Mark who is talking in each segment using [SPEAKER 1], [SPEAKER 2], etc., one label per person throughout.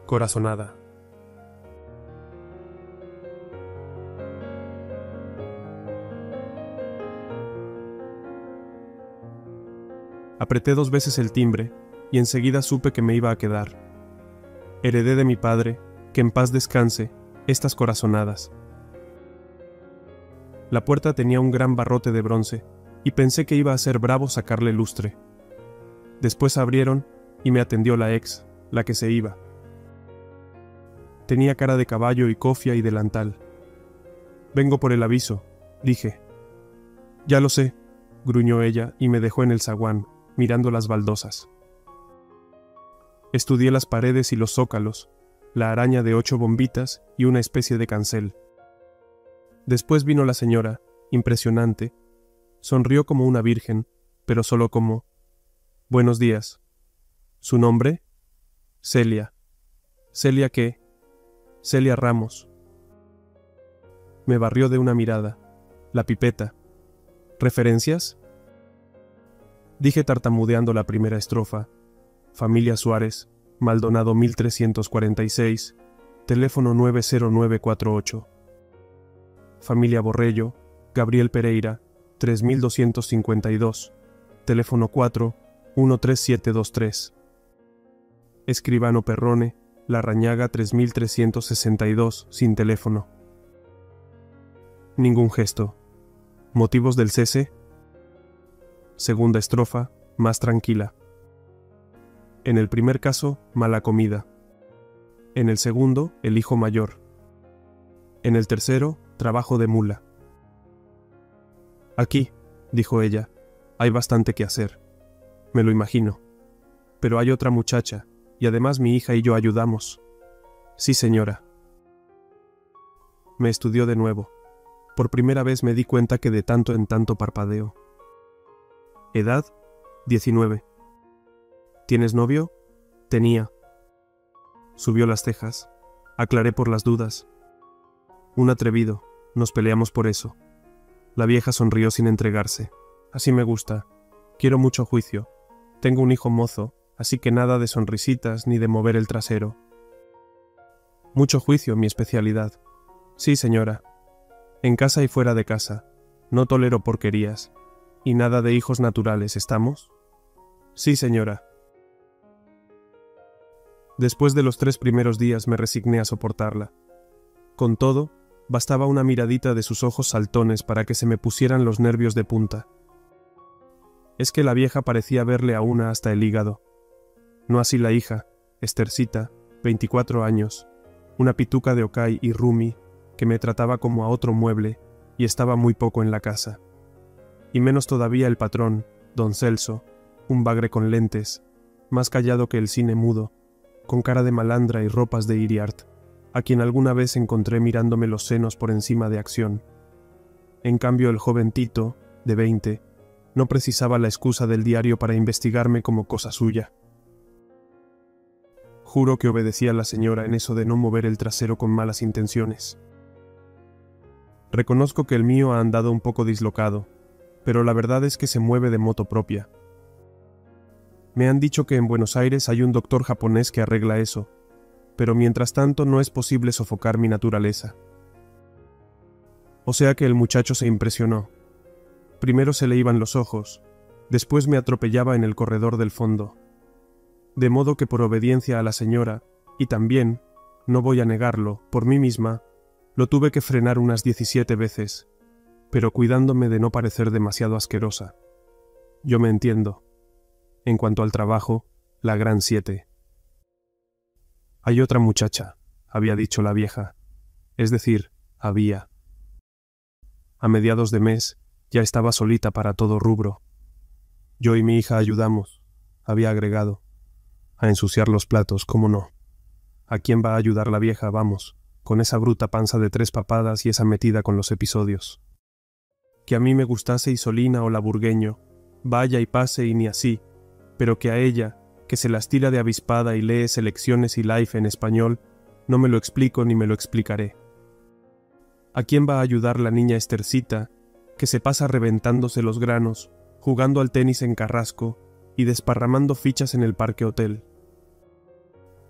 [SPEAKER 1] Corazonada. Apreté 2 veces el timbre y enseguida supe que me iba a quedar. Heredé de mi padre, que en paz descanse, estas corazonadas. La puerta tenía un gran barrote de bronce y pensé que iba a ser bravo sacarle lustre. Después abrieron y me atendió la ex, la que se iba. Tenía cara de caballo y cofia y delantal. «Vengo por el aviso», dije. «Ya lo sé», gruñó ella y me dejó en el zaguán, mirando las baldosas. Estudié las paredes y los zócalos, la araña de 8 bombitas y una especie de cancel. Después vino la señora, impresionante. Sonrió como una virgen, pero solo como: «Buenos días». ¿Su nombre? Celia. ¿Celia qué? Celia Ramos. Me barrió de una mirada. La pipeta. ¿Referencias? Dije tartamudeando la primera estrofa. Familia Suárez, Maldonado 1346, teléfono 90948. Familia Borrello, Gabriel Pereira, 3252, teléfono 413723. Escribano Perrone, Larrañaga 3362, sin teléfono. Ningún gesto. ¿Motivos del cese? Segunda estrofa, más tranquila. En el primer caso, mala comida. En el segundo, el hijo mayor. En el tercero, trabajo de mula. Aquí, dijo ella, hay bastante que hacer. Me lo imagino. Pero hay otra muchacha, y además mi hija y yo ayudamos. Sí, señora. Me estudió de nuevo. Por primera vez me di cuenta que de tanto en tanto parpadeo. ¿Edad? 19. ¿Tienes novio? Tenía. Subió las cejas. Aclaré por las dudas. Un atrevido. Nos peleamos por eso. La vieja sonrió sin entregarse. Así me gusta. Quiero mucho juicio. Tengo un hijo mozo, así que nada de sonrisitas ni de mover el trasero. Mucho juicio, mi especialidad. Sí, señora. En casa y fuera de casa. No tolero porquerías. Y nada de hijos naturales, ¿estamos? Sí, señora. Después de los 3 primeros días me resigné a soportarla. Con todo, bastaba una miradita de sus ojos saltones para que se me pusieran los nervios de punta. Es que la vieja parecía verle a una hasta el hígado. No así la hija, Estercita, 24 años, una pituca de Ocay y Rumi, que me trataba como a otro mueble y estaba muy poco en la casa. Y menos todavía el patrón, don Celso, un bagre con lentes, más callado que el cine mudo, con cara de malandra y ropas de Iriart, a quien alguna vez encontré mirándome los senos por encima de acción. En cambio el joven Tito, de 20, no precisaba la excusa del diario para investigarme como cosa suya. Juro que obedecía a la señora en eso de no mover el trasero con malas intenciones. Reconozco que el mío ha andado un poco dislocado, pero la verdad es que se mueve de moto propia. Me han dicho que en Buenos Aires hay un doctor japonés que arregla eso, pero mientras tanto no es posible sofocar mi naturaleza. O sea que el muchacho se impresionó. Primero se le iban los ojos, después me atropellaba en el corredor del fondo. De modo que por obediencia a la señora, y también, no voy a negarlo, por mí misma, lo tuve que frenar unas 17 veces, pero cuidándome de no parecer demasiado asquerosa. Yo me entiendo. En cuanto al trabajo, la gran 7. Hay otra muchacha, había dicho la vieja. Es decir, había. A mediados de mes, ya estaba solita para todo rubro. Yo y mi hija ayudamos, había agregado. A ensuciar los platos, cómo no. ¿A quién va a ayudar la vieja, vamos, con esa bruta panza de 3 papadas y esa metida con los episodios? Que a mí me gustase Isolina o Laburgueño, vaya y pase y ni así, pero que a ella, que se las tira de avispada y lee Selecciones y Life en español, no me lo explico ni me lo explicaré. ¿A quién va a ayudar la niña Estercita, que se pasa reventándose los granos, jugando al tenis en Carrasco y desparramando fichas en el Parque Hotel?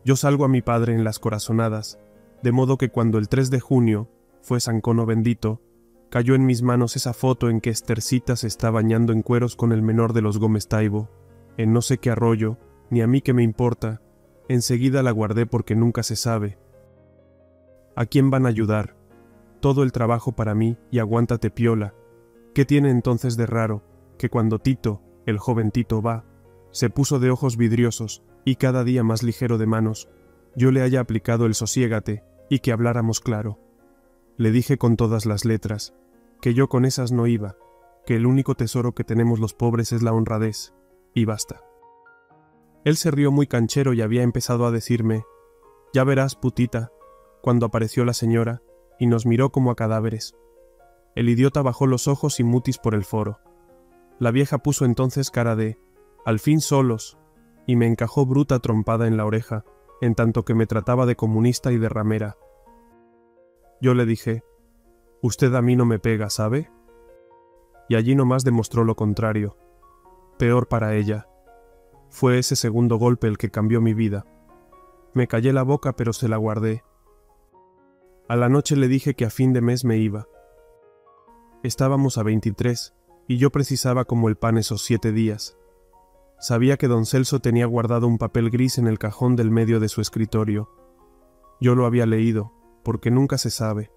[SPEAKER 1] Yo salgo a mi padre en las corazonadas, de modo que cuando el 3 de junio fue San Cono bendito, cayó en mis manos esa foto en que Estercita se está bañando en cueros con el menor de los Gómez Taibo, en no sé qué arroyo, ni a mí qué me importa. Enseguida la guardé porque nunca se sabe. ¿A quién van a ayudar? Todo el trabajo para mí y aguántate piola. ¿Qué tiene entonces de raro que cuando Tito, el joven Tito va, se puso de ojos vidriosos y cada día más ligero de manos, yo le haya aplicado el sosiégate y que habláramos claro? Le dije con todas las letras, que yo con esas no iba, que el único tesoro que tenemos los pobres es la honradez, y basta. Él se rió muy canchero y había empezado a decirme, ya verás, putita, cuando apareció la señora, y nos miró como a cadáveres. El idiota bajó los ojos y mutis por el foro. La vieja puso entonces cara de, al fin solos, y me encajó bruta trompada en la oreja, en tanto que me trataba de comunista y de ramera. Yo le dije, usted a mí no me pega, ¿sabe? Y allí nomás demostró lo contrario. Peor para ella. Fue ese segundo golpe el que cambió mi vida. Me callé la boca pero se la guardé. A la noche le dije que a fin de mes me iba. Estábamos a 23, y yo precisaba como el pan esos 7 días. Sabía que don Celso tenía guardado un papel gris en el cajón del medio de su escritorio. Yo lo había leído, porque nunca se sabe.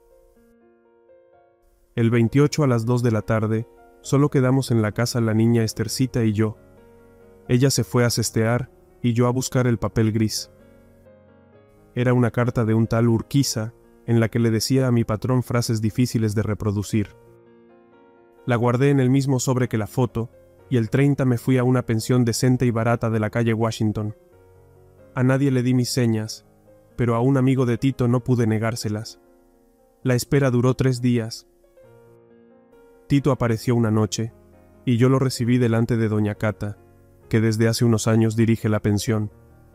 [SPEAKER 1] El 28 a las 2 de la tarde, solo quedamos en la casa la niña Estercita y yo. Ella se fue a cestear y yo a buscar el papel gris. Era una carta de un tal Urquiza, en la que le decía a mi patrón frases difíciles de reproducir. La guardé en el mismo sobre que la foto, y el 30 me fui a una pensión decente y barata de la calle Washington. A nadie le di mis señas, pero a un amigo de Tito no pude negárselas. La espera duró 3 días. Tito apareció una noche, y yo lo recibí delante de doña Cata, que desde hace unos años dirige la pensión.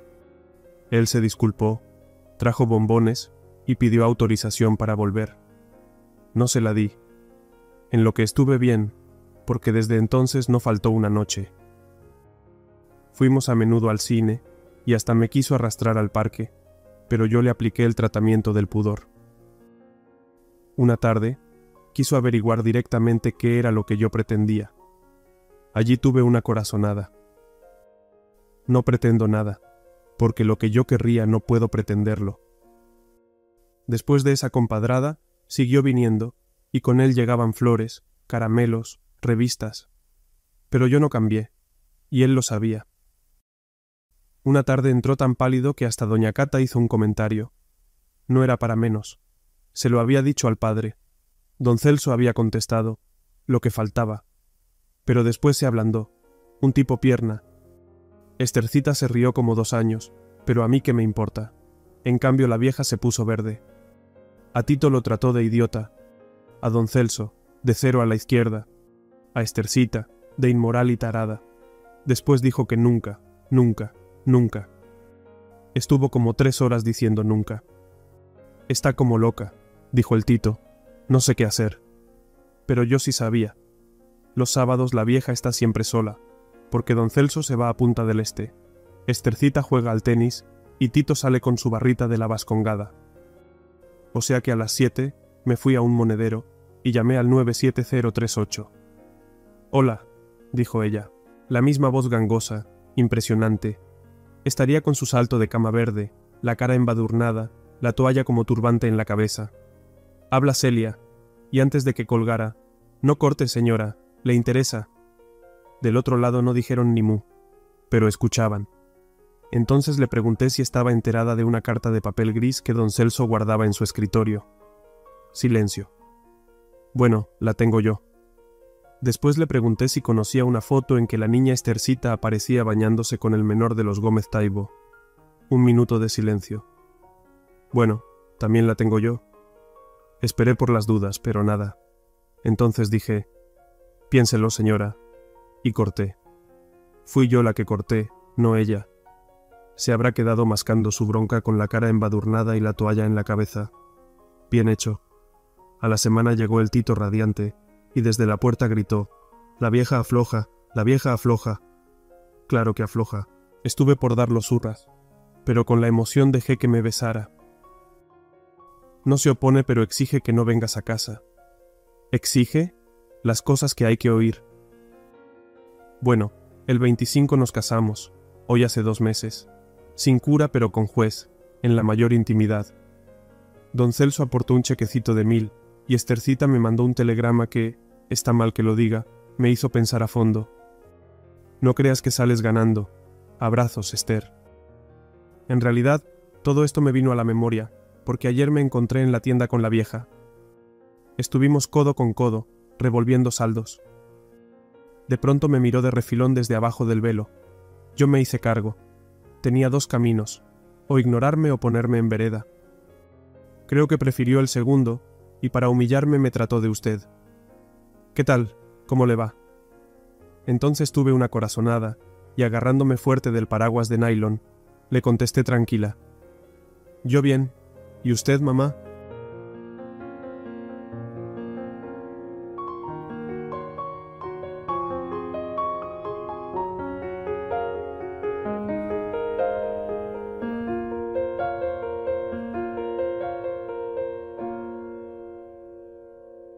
[SPEAKER 1] Él se disculpó, trajo bombones y pidió autorización para volver. No se la di, en lo que estuve bien, porque desde entonces no faltó una noche. Fuimos a menudo al cine, y hasta me quiso arrastrar al parque, pero yo le apliqué el tratamiento del pudor. Una tarde, quiso averiguar directamente qué era lo que yo pretendía. Allí tuve una corazonada. No pretendo nada, porque lo que yo querría no puedo pretenderlo. Después de esa compadrada, siguió viniendo, y con él llegaban flores, caramelos, revistas. Pero yo no cambié, y él lo sabía. Una tarde entró tan pálido que hasta doña Cata hizo un comentario. No era para menos. Se lo había dicho al padre. Don Celso había contestado, lo que faltaba. Pero después se ablandó. Un tipo pierna. Estercita se rió como 2 años, pero a mí qué me importa. En cambio la vieja se puso verde. A Tito lo trató de idiota. A don Celso, de 0 a la izquierda. A Estercita, de inmoral y tarada. Después dijo que nunca, nunca, nunca. Estuvo como 3 horas diciendo nunca. Está como loca, dijo el Tito. No sé qué hacer. Pero yo sí sabía. Los sábados la vieja está siempre sola, porque don Celso se va a Punta del Este. Estercita juega al tenis y Tito sale con su barrita de la Vascongada. O sea que a las 7 me fui a un monedero y llamé al 97038. Hola, dijo ella, la misma voz gangosa, impresionante. Estaría con su salto de cama verde, la cara embadurnada, la toalla como turbante en la cabeza. Habla Celia, y antes de que colgara, no corte, señora, le interesa. Del otro lado no dijeron ni mu, pero escuchaban. Entonces le pregunté si estaba enterada de una carta de papel gris que don Celso guardaba en su escritorio. Silencio. Bueno, la tengo yo. Después le pregunté si conocía una foto en que la niña Estercita aparecía bañándose con el menor de los Gómez Taibo. 1 minuto de silencio. Bueno, también la tengo yo. Esperé por las dudas, pero nada. Entonces dije, piénselo, señora, y corté. Fui yo la que corté, no ella. Se habrá quedado mascando su bronca con la cara embadurnada y la toalla en la cabeza. Bien hecho. A la semana llegó el Tito radiante, y desde la puerta gritó, «La vieja afloja, la vieja afloja». Claro que afloja. Estuve por dar los hurras. pero con la emoción dejé que me besara. No se opone, pero exige que no vengas a casa. ¿Exige? Las cosas que hay que oír. Bueno, el 25 nos casamos, hoy hace 2 meses. Sin cura pero con juez, en la mayor intimidad. Don Celso aportó un chequecito de 1000, y Estercita me mandó un telegrama que, está mal que lo diga, me hizo pensar a fondo. No creas que sales ganando. Abrazos, Esther. En realidad, todo esto me vino a la memoria, porque ayer me encontré en la tienda con la vieja. Estuvimos codo con codo, revolviendo saldos. De pronto me miró de refilón desde abajo del velo. Yo me hice cargo. Tenía 2 caminos, o ignorarme o ponerme en vereda. Creo que prefirió el segundo, y para humillarme me trató de usted. ¿Qué tal? ¿Cómo le va? Entonces tuve una corazonada, y agarrándome fuerte del paraguas de nylon, le contesté tranquila. Yo bien. ¿Y usted, mamá?